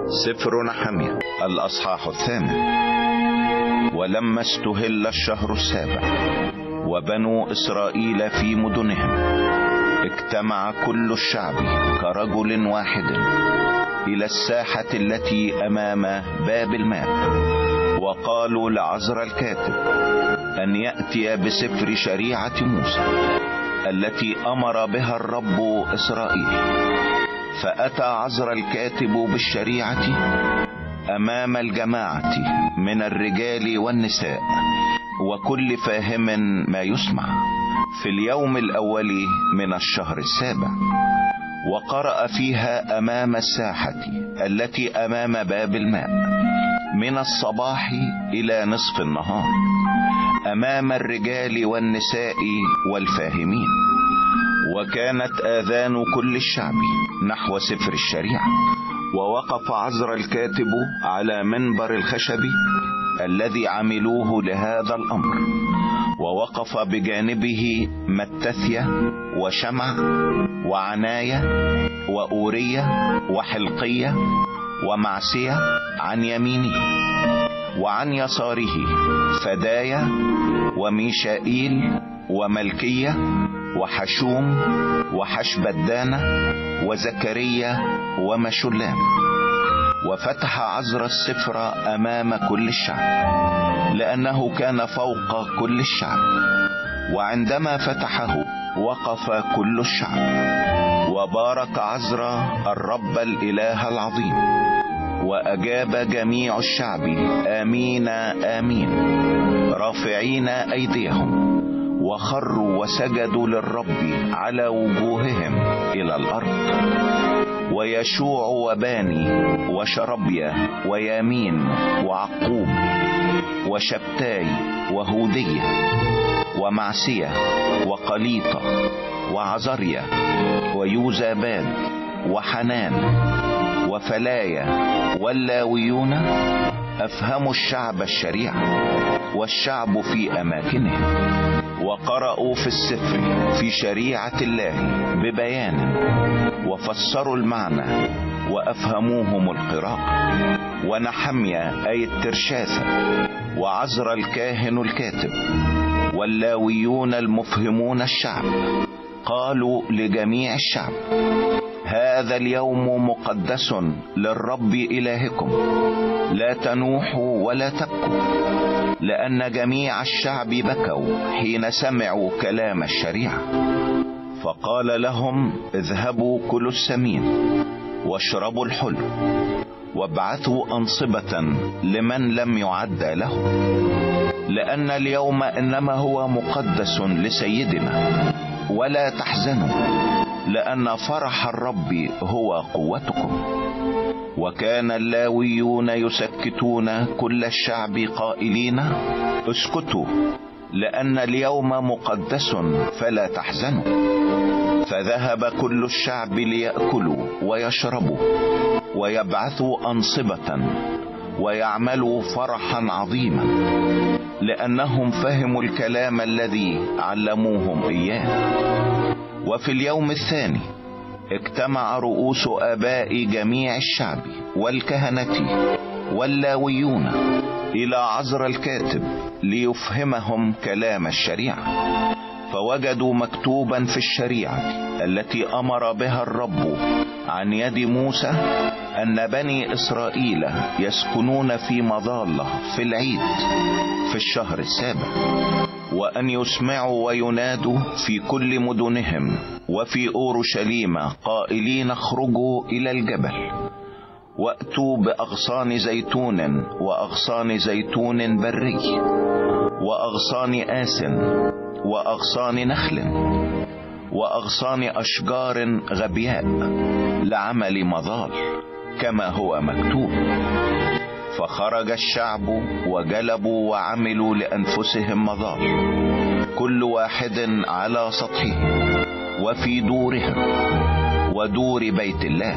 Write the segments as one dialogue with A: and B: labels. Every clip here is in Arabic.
A: سفر نحميا الأصحاح 8. ولما استهل الشهر 7 وبنو إسرائيل في مدنهم، اجتمع كل الشعب كرجل واحد إلى الساحة التي أمام باب الماء، وقالوا لعزرا الكاتب أن يأتي بسفر شريعة موسى التي أمر بها الرب إسرائيل. فأتى عزرا الكاتب بالشريعة أمام الجماعة من الرجال والنساء وكل فاهم ما يسمع في اليوم الأول من الشهر 7، وقرأ فيها أمام الساحة التي أمام باب الماء من الصباح إلى نصف النهار أمام الرجال والنساء والفاهمين. وكانت آذان كل الشعب نحو سفر الشريعة. ووقف عزرا الكاتب على منبر الخشب الذي عملوه لهذا الأمر، ووقف بجانبه متثيا وشمع وعناية وأورية وحلقية ومعسية عن يمينه، وعن يساره فدايا وميشائيل وملكية وحشوم وحشبدانة وزكريا ومشلام. وفتح عزرا السفر أمام كل الشعب لأنه كان فوق كل الشعب. وعندما فتحه وقف كل الشعب، وبارك عزرا الرب الإله العظيم. وأجاب جميع الشعب آمين آمين، رافعين أيديهم، وخروا وسجدوا للرب على وجوههم إلى الأرض. ويشوع وباني وشربيا ويامين وعقوب وشبتاي وهودية ومعسية وقليطة وعزريا ويوزاباد وحنان وفلايا واللاويون أفهموا الشعب الشريعة والشعب في أماكنهم، وقرأوا في السفر في شريعة الله ببيان، وفسروا المعنى وأفهموهم القراءة. ونحميا أي الترشاثة وعزرا الكاهن الكاتب واللاويون المفهمون الشعب قالوا لجميع الشعب: هذا اليوم مقدس للرب إلهكم، لا تنوحوا ولا تبكوا. لأن جميع الشعب بكوا حين سمعوا كلام الشريعة. فقال لهم: اذهبوا كلوا السمين واشربوا الحلو، وابعثوا أنصبة لمن لم يعد له، لأن اليوم إنما هو مقدس لسيدنا. ولا تحزنوا، لأن فرح الرب هو قوتكم. وكان اللاويون يسكتون كل الشعب قائلين: اسكتوا، لأن اليوم مقدس فلا تحزنوا. فذهب كل الشعب ليأكلوا ويشربوا ويبعثوا أنصبة ويعملوا فرحا عظيما، لأنهم فهموا الكلام الذي علموهم إياه. وفي اليوم الثاني اجتمع رؤوس آباء جميع الشعب والكهنة واللاويون إلى عزرا الكاتب ليفهمهم كلام الشريعة. فوجدوا مكتوبا في الشريعة التي أمر بها الرب عن يد موسى أن بني إسرائيل يسكنون في مظلة في العيد في الشهر 7، وأن يسمعوا وينادوا في كل مدنهم وفي أورشليم قائلين: اخرجوا إلى الجبل، وأتوا بأغصان زيتون وأغصان زيتون بري وأغصان آس وأغصان نخل وأغصان أشجار غبياء لعمل مظال كما هو مكتوب. فخرج الشعب وجلبوا وعملوا لأنفسهم مظال، كل واحد على سطحه وفي دورهم ودور بيت الله،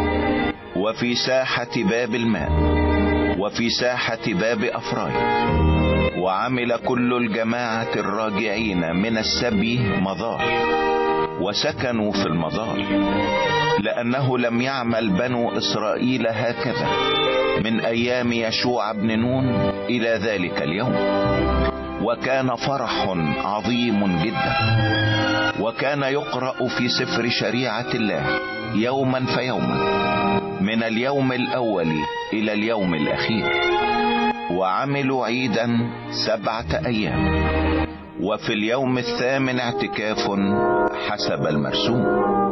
A: وفي ساحة باب الماء وفي ساحة باب أفرايم. وعمل كل الجماعة الراجعين من السبي مظال، وسكنوا في المظال. لأنه لم يعمل بنو إسرائيل هكذا من أيام يشوع بن نون إلى ذلك اليوم. وكان فرح عظيم جدا، وكان يقرأ في سفر شريعة الله يوما فيوما من اليوم الأول إلى اليوم الأخير. وعملوا عيدا 7 أيام، وفي اليوم الثامن اعتكاف حسب المرسوم.